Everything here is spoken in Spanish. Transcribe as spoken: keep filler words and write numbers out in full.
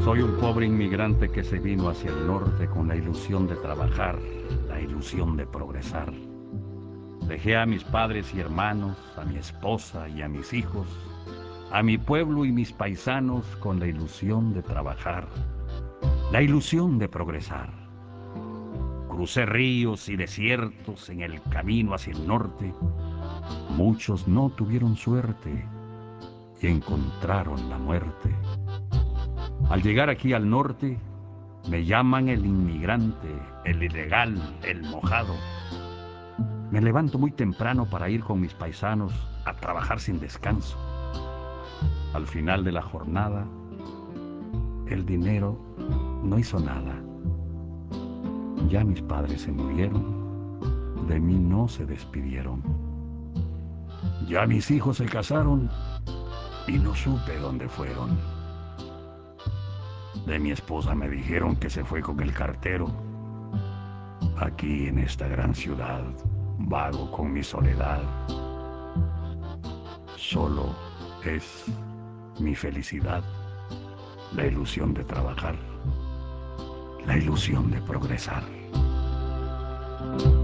Soy un pobre inmigrante que se vino hacia el norte con la ilusión de trabajar, la ilusión de progresar. Dejé a mis padres y hermanos, a mi esposa y a mis hijos, a mi pueblo y mis paisanos con la ilusión de trabajar, la ilusión de progresar. Crucé ríos y desiertos en el camino hacia el norte. Muchos no tuvieron suerte y encontraron la muerte. Al llegar aquí al norte, me llaman el inmigrante, el ilegal, el mojado. Me levanto muy temprano para ir con mis paisanos a trabajar sin descanso. Al final de la jornada, el dinero no hizo nada. Ya mis padres se murieron, de mí no se despidieron. Ya mis hijos se casaron y no supe dónde fueron. De mi esposa me dijeron que se fue con el cartero. Aquí en esta gran ciudad vago con mi soledad. Solo es mi felicidad, la ilusión de trabajar, la ilusión de progresar.